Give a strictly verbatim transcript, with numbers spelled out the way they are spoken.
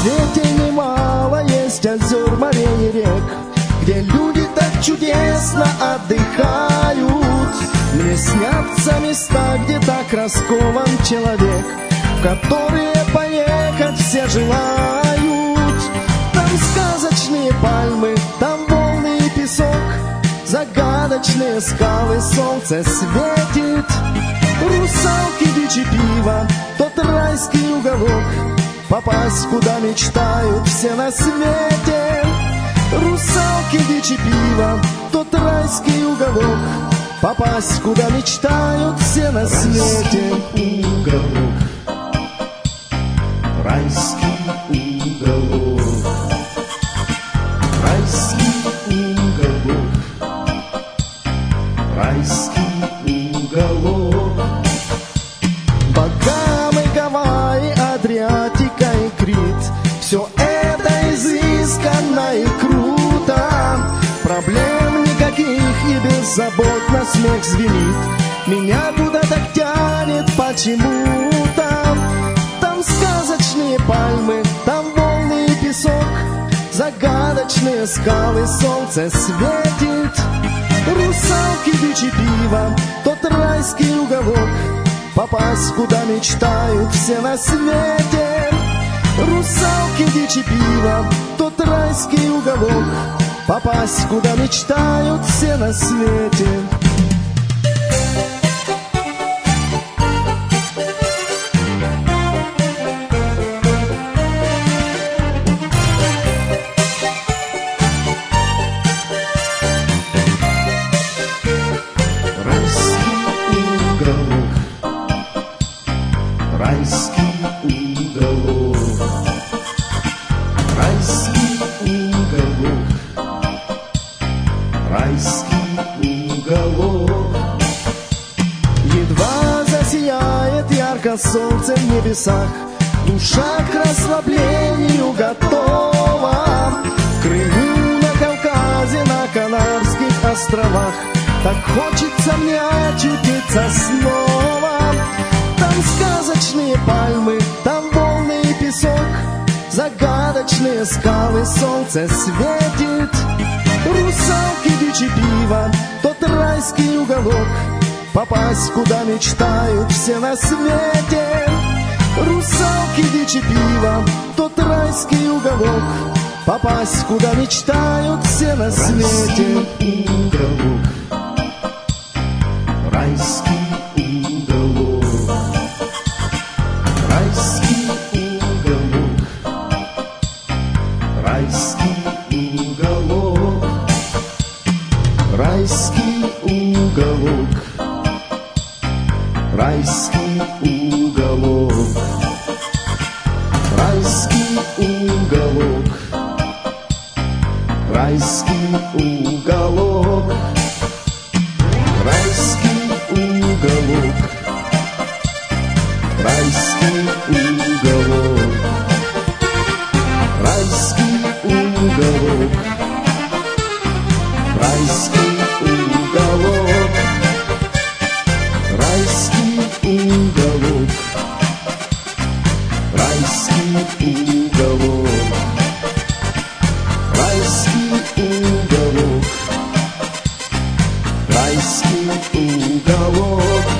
свете немало есть озер, морей и рек, где люди так чудесно отдыхают. Мне снятся места, где так раскован человек, в которые поехать все желают. Там сказочные пальмы, там волны и песок, загадочные скалы, солнце светит. Русалки, дичи, пиво, тот райский уголок, попасть куда мечтают все на свете. Русалки, дичи, пиво, тот райский уголок, попасть куда мечтают все на свете. Райский уголок, райский уголок, райский уголок. Багамы, Гавайи, Адриатика и Крит, все это изысканно и круто. Проблем никаких и беззаботно смех звенит. Меня туда так тянет почему-то. Там сказочные пальмы, там волны и песок, загадочные скалы, солнце светит. Русалки, дичи, пиво, тот райский уголок, попасть куда мечтают все на свете. Русалки, дичи, пиво, тот райский уголок, попасть куда мечтают все на свете. Райский уголок, райский уголок, райский уголок. Едва засияет ярко солнце в небесах, душа к расслаблению готова. В Крыму, на Кавказе, на Канарских островах так хочется мне очутиться снова. Там сказочные пальмы, там волны и песок, загадочные скалы, солнце светит. Русалки, дичи, пиво, тот райский уголок, попасть куда мечтают все на свете. Русалки, дичи, пиво, тот райский уголок, попасть куда мечтают все на свете. Райский уголок, райский уголок, райский уголок, райский уголок, райский уголок, райский уголок, райский уголок, райский уголок, райский уголок, райский уголок, райский уголок, райский уголок, райский уголок, райский уголок, райский уголок.